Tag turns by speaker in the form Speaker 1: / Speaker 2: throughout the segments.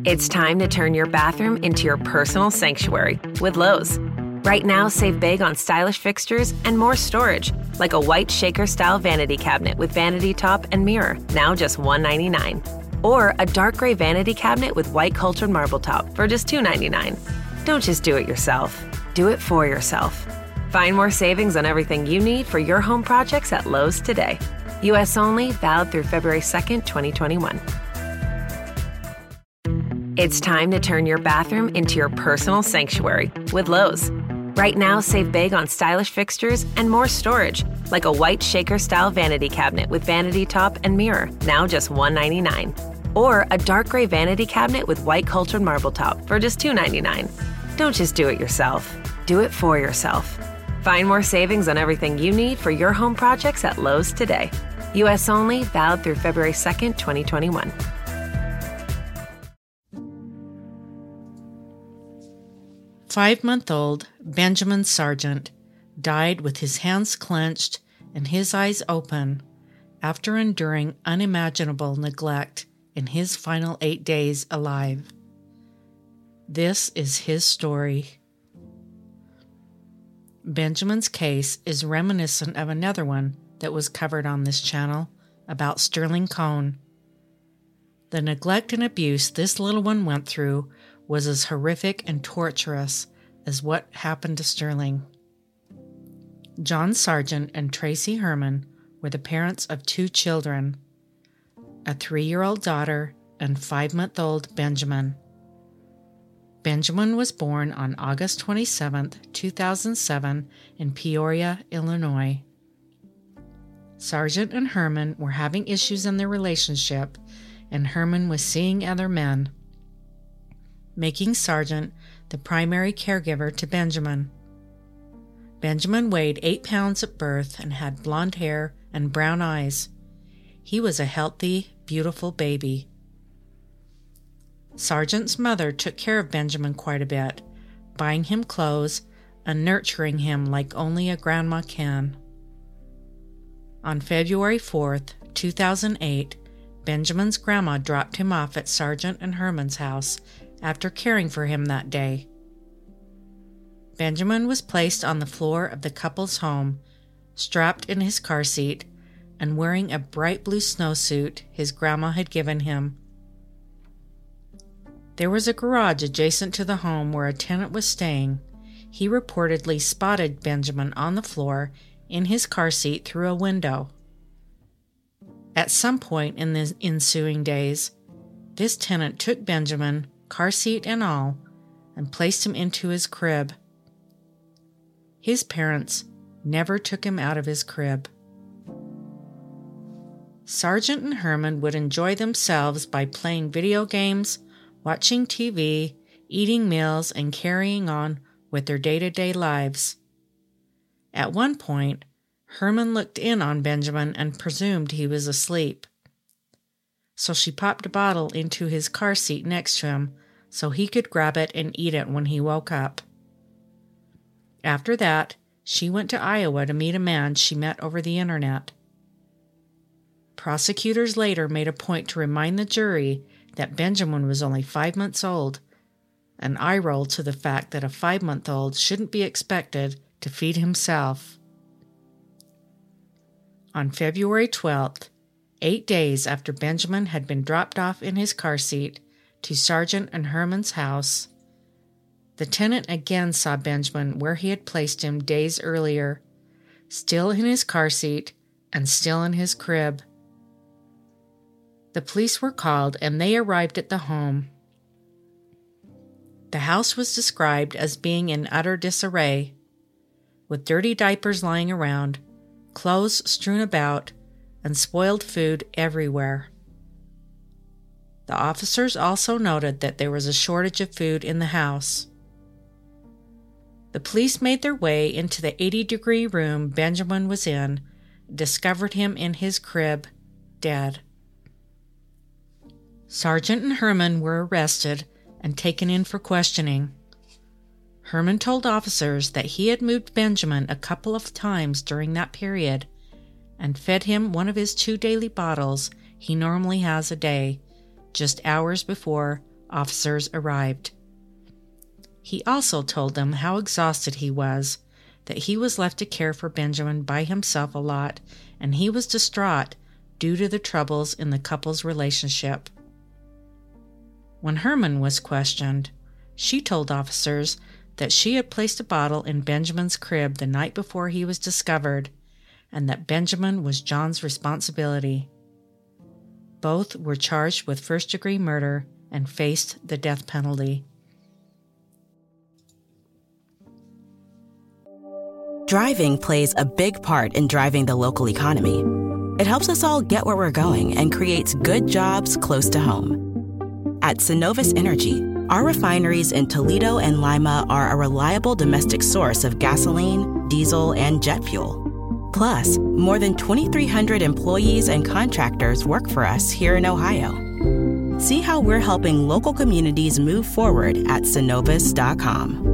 Speaker 1: It's time to turn your bathroom into your personal sanctuary with Lowe's. Right now, save big on stylish fixtures and more storage, like a white shaker-style vanity cabinet with vanity top and mirror, now just $199. Or a dark gray vanity cabinet with white cultured marble top for just $299. Don't just do it yourself. Do it for yourself. Find more savings on everything you need for your home projects at Lowe's today. U.S. only, valid through February 2nd, 2021. It's time to turn your bathroom into your personal sanctuary with Lowe's. Right now, save big on stylish fixtures and more storage, like a white shaker-style vanity cabinet with vanity top and mirror, now just $199. Or a dark gray vanity cabinet with white cultured marble top for just $299. Don't just do it yourself. Do it for yourself. Find more savings on everything you need for your home projects at Lowe's today. U.S. only, valid through February 2nd, 2021.
Speaker 2: Five-month-old Benjamin Sargent died with his hands clenched and his eyes open after enduring unimaginable neglect in his final 8 days alive. This is his story. Benjamin's case is reminiscent of another one that was covered on this channel about Sterling Cone. The neglect and abuse this little one went through was as horrific and torturous as what happened to Sterling. John Sargent and Tracy Herman were the parents of 2 children, a 3-year-old daughter and 5-month-old Benjamin. Benjamin was born on August 27, 2007 in Peoria, Illinois. Sargent and Herman were having issues in their relationship, and Herman was seeing other men, making Sargent the primary caregiver to Benjamin. Benjamin weighed 8 pounds at birth and had blonde hair and brown eyes. He was a healthy, beautiful baby. Sargent's mother took care of Benjamin quite a bit, buying him clothes and nurturing him like only a grandma can. On February 4th, 2008, Benjamin's grandma dropped him off at Sargent and Herman's house after caring for him that day. Benjamin was placed on the floor of the couple's home, strapped in his car seat, and wearing a bright blue snowsuit his grandma had given him. There was a garage adjacent to the home where a tenant was staying. He reportedly spotted Benjamin on the floor in his car seat through a window. At some point in the ensuing days, this tenant took Benjamin, car seat and all, and placed him into his crib. His parents never took him out of his crib. Sargent and Herman would enjoy themselves by playing video games, watching TV, eating meals, and carrying on with their day-to-day lives. At one point, Herman looked in on Benjamin and presumed he was asleep. So she popped a bottle into his car seat next to him so he could grab it and eat it when he woke up. After that, she went to Iowa to meet a man she met over the internet. Prosecutors later made a point to remind the jury that Benjamin was only 5 months old, an eye roll to the fact that a 5-month-old shouldn't be expected to feed himself. On February 12th, 8 days after Benjamin had been dropped off in his car seat to Sargent and Herman's house, the tenant again saw Benjamin where he had placed him days earlier, still in his car seat and still in his crib. The police were called and they arrived at the home. The house was described as being in utter disarray, with dirty diapers lying around, clothes strewn about, and spoiled food everywhere. The officers also noted that there was a shortage of food in the house. The police made their way into the 80-degree room Benjamin was in, discovered him in his crib, dead. Sargent and Herman were arrested and taken in for questioning. Herman told officers that he had moved Benjamin a couple of times during that period and fed him one of his 2 daily bottles he normally has a day, just hours before officers arrived. He also told them how exhausted he was, that he was left to care for Benjamin by himself a lot, and he was distraught due to the troubles in the couple's relationship. When Herman was questioned, she told officers that she had placed a bottle in Benjamin's crib the night before he was discovered, and that Benjamin was John's responsibility. Both were charged with first-degree murder and faced the death penalty.
Speaker 3: Driving plays a big part in driving the local economy. It helps us all get where we're going and creates good jobs close to home. At Synovus Energy, our refineries in Toledo and Lima are a reliable domestic source of gasoline, diesel, and jet fuel. Plus, more than 2,300 employees and contractors work for us here in Ohio. See how we're helping local communities move forward at Synovus.com.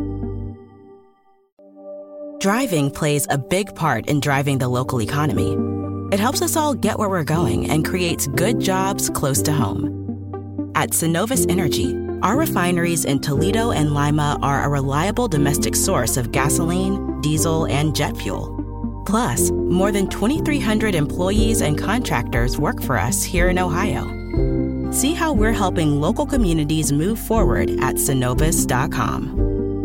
Speaker 3: Driving plays a big part in driving the local economy. It helps us all get where we're going and creates good jobs close to home. At Synovus Energy, our refineries in Toledo and Lima are a reliable domestic source of gasoline, diesel, and jet fuel. Plus, more than 2,300 employees and contractors work for us here in Ohio. See how we're helping local communities move forward at Synovus.com.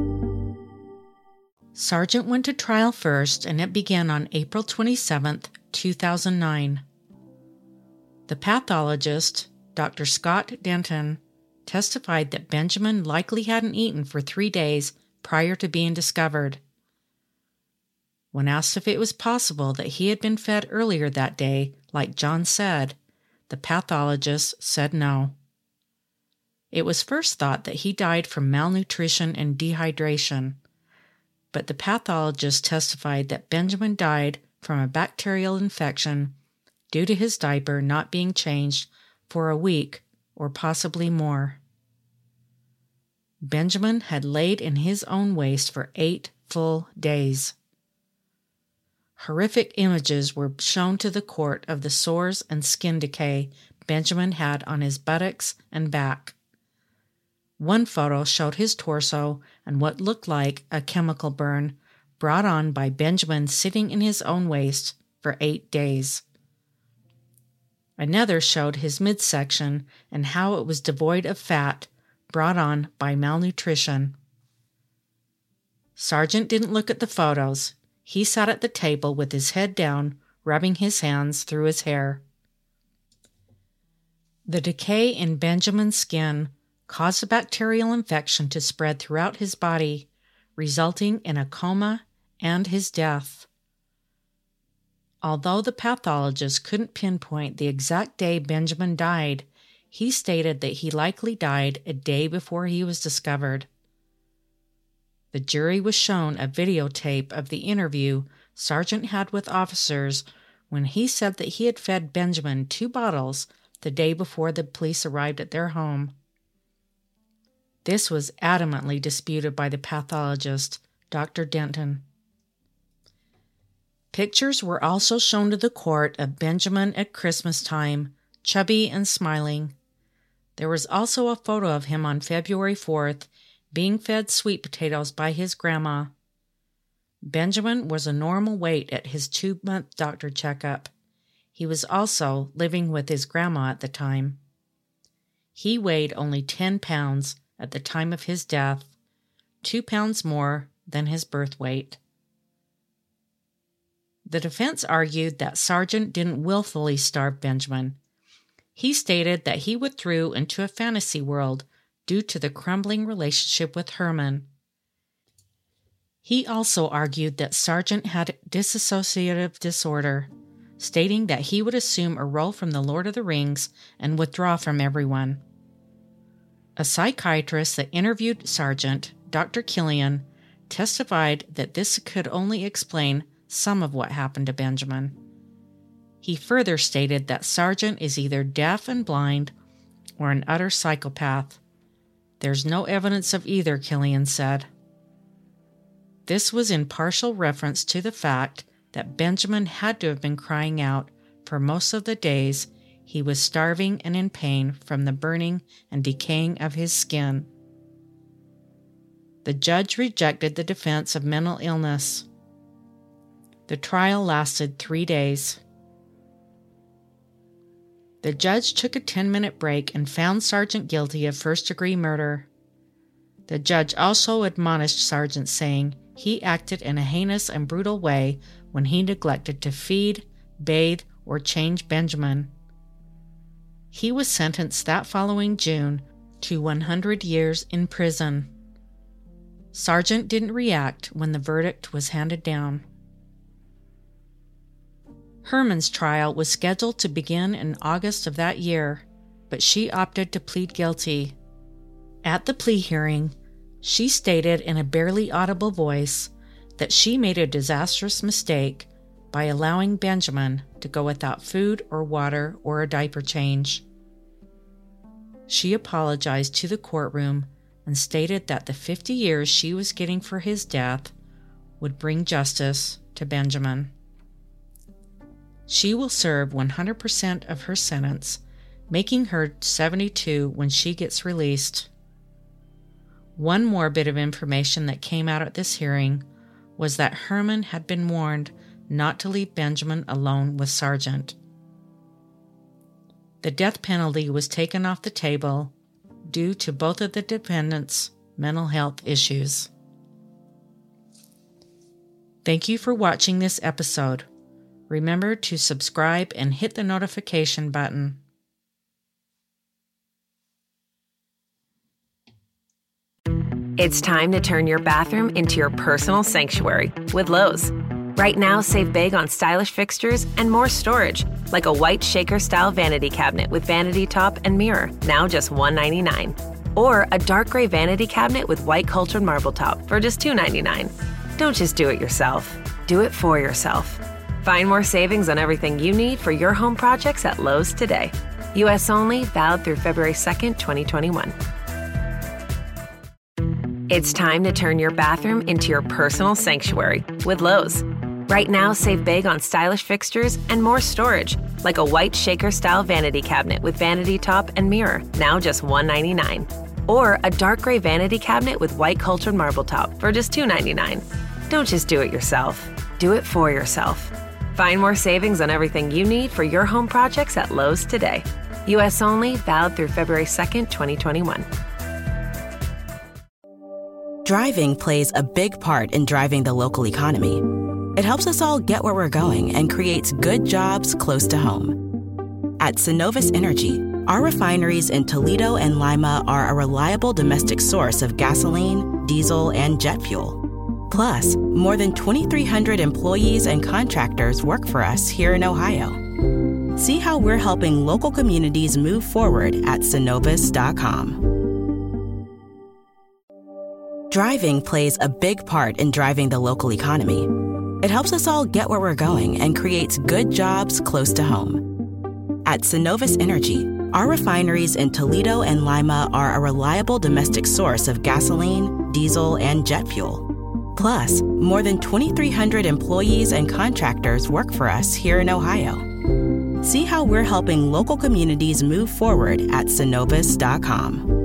Speaker 2: Sargent went to trial first, and it began on April 27, 2009. The pathologist, Dr. Scott Denton, testified that Benjamin likely hadn't eaten for 3 days prior to being discovered. When asked if it was possible that he had been fed earlier that day, like John said, the pathologist said no. It was first thought that he died from malnutrition and dehydration, but the pathologist testified that Benjamin died from a bacterial infection due to his diaper not being changed for a week or possibly more. Benjamin had laid in his own waste for 8 full days. Horrific images were shown to the court of the sores and skin decay Benjamin had on his buttocks and back. One photo showed his torso and what looked like a chemical burn brought on by Benjamin sitting in his own waste for 8 days. Another showed his midsection and how it was devoid of fat brought on by malnutrition. Sargent didn't look at the photos. He sat at the table with his head down, rubbing his hands through his hair. The decay in Benjamin's skin caused a bacterial infection to spread throughout his body, resulting in a coma and his death. Although the pathologist couldn't pinpoint the exact day Benjamin died, he stated that he likely died a day before he was discovered. The jury was shown a videotape of the interview Sargent had with officers when he said that he had fed Benjamin 2 bottles the day before the police arrived at their home. This was adamantly disputed by the pathologist, Dr. Denton. Pictures were also shown to the court of Benjamin at Christmas time, chubby and smiling. There was also a photo of him on February 4th being fed sweet potatoes by his grandma. Benjamin was a normal weight at his 2-month doctor checkup. He was also living with his grandma at the time. He weighed only 10 pounds at the time of his death, 2 pounds more than his birth weight. The defense argued that Sargent didn't willfully starve Benjamin. He stated that he withdrew into a fantasy world due to the crumbling relationship with Herman. He also argued that Sargent had dissociative disorder, stating that he would assume a role from The Lord of the Rings and withdraw from everyone. A psychiatrist that interviewed Sargent, Dr. Killian, testified that this could only explain some of what happened to Benjamin. He further stated that Sargent is either deaf and blind or an utter psychopath. There's no evidence of either, Killian said. This was in partial reference to the fact that Benjamin had to have been crying out for most of the days he was starving and in pain from the burning and decaying of his skin. The judge rejected the defense of mental illness. The trial lasted 3 days. The judge took a 10-minute break and found Sargent guilty of first-degree murder. The judge also admonished Sargent, saying he acted in a heinous and brutal way when he neglected to feed, bathe, or change Benjamin. He was sentenced that following June to 100 years in prison. Sargent didn't react when the verdict was handed down. Herman's trial was scheduled to begin in August of that year, but she opted to plead guilty. At the plea hearing, she stated in a barely audible voice that she made a disastrous mistake by allowing Benjamin to go without food or water or a diaper change. She apologized to the courtroom and stated that the 50 years she was getting for his death would bring justice to Benjamin. She will serve 100% of her sentence, making her 72 when she gets released. One more bit of information that came out at this hearing was that Herman had been warned not to leave Benjamin alone with Sargent. The death penalty was taken off the table due to both of the defendants' mental health issues. Thank you for watching this episode. Remember to subscribe and hit the notification button.
Speaker 1: It's time to turn your bathroom into your personal sanctuary with Lowe's. Right now, save big on stylish fixtures and more storage, like a white shaker-style vanity cabinet with vanity top and mirror, now just $199. Or a dark gray vanity cabinet with white cultured marble top for just $299. Don't just do it yourself. Do it for yourself. Find more savings on everything you need for your home projects at Lowe's today. U.S. only, valid through February 2nd, 2021. It's time to turn your bathroom into your personal sanctuary with Lowe's. Right now, save big on stylish fixtures and more storage, like a white shaker-style vanity cabinet with vanity top and mirror, now just $199. Or a dark gray vanity cabinet with white cultured marble top for just $299. Don't just do it yourself. Do it for yourself. Find more savings on everything you need for your home projects at Lowe's today. U.S. only, valid through February 2nd, 2021.
Speaker 3: Driving plays a big part in driving the local economy. It helps us all get where we're going and creates good jobs close to home. At Synovus Energy, our refineries in Toledo and Lima are a reliable domestic source of gasoline, diesel, and jet fuel. Plus, more than 2,300 employees and contractors work for us here in Ohio. See how we're helping local communities move forward at Synovus.com. Driving plays a big part in driving the local economy. It helps us all get where we're going and creates good jobs close to home. At Synovus Energy, our refineries in Toledo and Lima are a reliable domestic source of gasoline, diesel, and jet fuel. Plus, more than 2,300 employees and contractors work for us here in Ohio. See how we're helping local communities move forward at Synovus.com.